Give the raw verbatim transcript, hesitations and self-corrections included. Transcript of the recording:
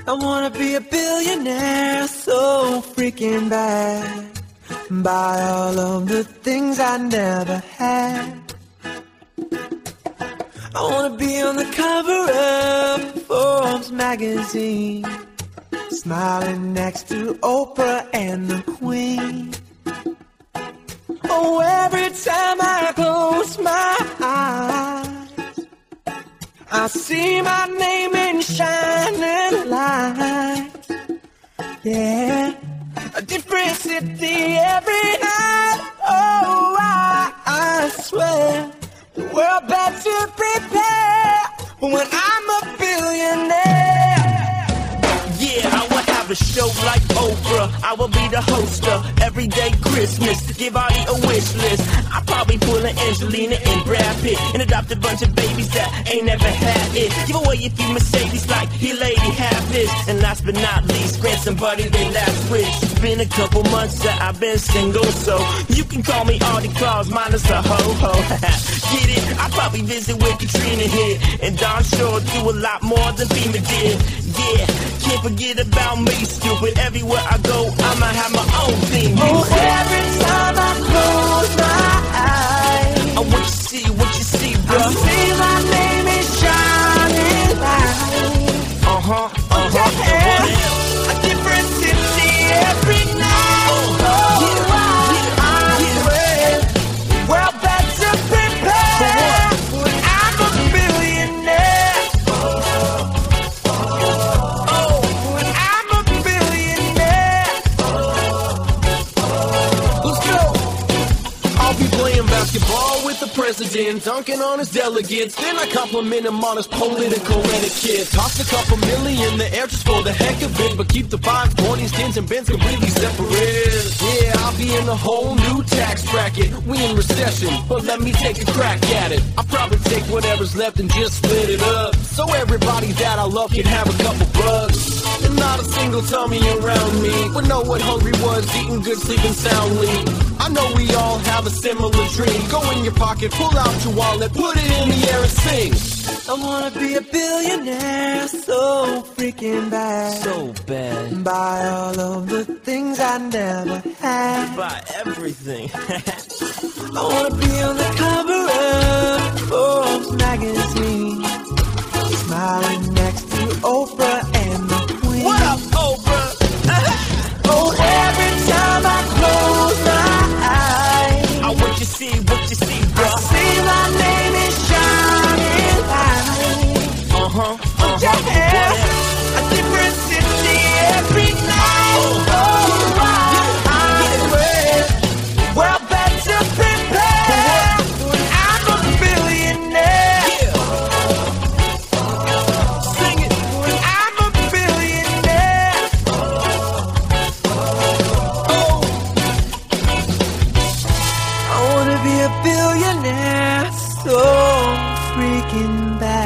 I wanna be a billionaire so freaking bad. Buy all of the things I never had. I wanna be on the cover of Forbes magazine, smiling next to Oprah and the Queen. Oh, every time I close my eyes, I see my name in shining lights. Yeah, a different city every night. Oh, I, I swear the world better prepare for when I'm a billionaire. Yeah, I will have a show like Oprah. I will be the host of Everyday Christmas. Give Audie a wish list. I'll probably pull an Angelina and Brad Pitt and adopt a bunch of babies that ain't never had it. Give away a few Mercedes like, here lady, have this. And last but not least, grant somebody their last wish. It's been a couple months that I've been single, so you can call me Audie Claus minus a ho-ho. Get it? I'll probably visit with Katrina here, and Don Shore do a lot more than FEMA did. Yeah, can't forget about me, stupid. Everywhere I go, I'ma have my own theme music. Oh, every time I close my eyes, I want you to see what you see, bro. I see my name is shining light. Uh-huh, uh-huh. Yeah, a different city every night. Uh, Oh, yeah, I, yeah, I yeah. swear, well, better prepare when I'm a billionaire. Oh, when I'm a billionaire. Let's go! I'll be playing basketball with the president, dunking on his delegates. Then I compliment him on his political etiquette. Toss a couple million in the air just for the heck of it, but keep the fives, twenties, tens, and bends completely separate. Yeah, I'll be in a whole new tax bracket. We in recession, but let me take a crack at it. I'll probably take whatever's left and just split it up, so everybody that I love can have a couple bucks. And not a single tummy around me would know what hungry was, eating good, sleeping soundly. I know we all have a similar dream. Go in your pocket, pull out your wallet, put it in the air and sing. I wanna be a billionaire so freaking bad. So bad. Buy all of the things I never had. Buy everything. I wanna be on the cover of Forbes magazine, smiling next to Oprah and the Queen. What up, Oprah? Oh, every time I close my eyes, I want you to see what you see, bro. I see my name is shining light. Uh-huh, uh-huh. Yeah, a different city every night. Oh, I, I swear, well, better prepare when I'm a billionaire. Sing it. When I'm a billionaire. Oh, I wanna be a billionaire so freaking bad.